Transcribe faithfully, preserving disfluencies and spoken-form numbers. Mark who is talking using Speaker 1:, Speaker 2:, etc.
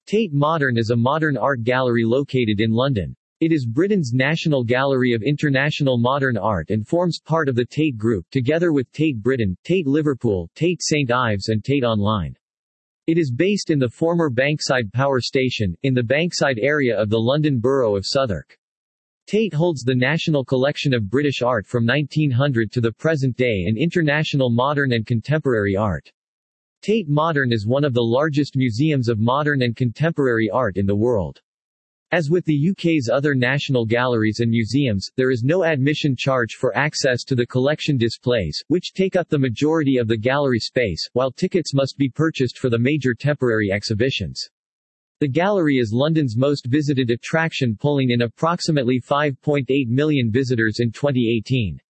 Speaker 1: Tate Modern is a modern art gallery located in London. It is Britain's national gallery of international modern art and forms part of the Tate Group, together with Tate Britain, Tate Liverpool, Tate Saint Ives and Tate Online. It is based in the former Bankside Power Station, in the Bankside area of the London Borough of Southwark. Tate holds the national collection of British art from nineteen hundred to the present day and international modern and contemporary art. Tate Modern is one of the largest museums of modern and contemporary art in the world. As with the U K's other national galleries and museums, there is no admission charge for access to the collection displays, which take up the majority of the gallery space, while tickets must be purchased for the major temporary exhibitions. The gallery is London's most visited attraction, pulling in approximately five point eight million visitors in twenty eighteen.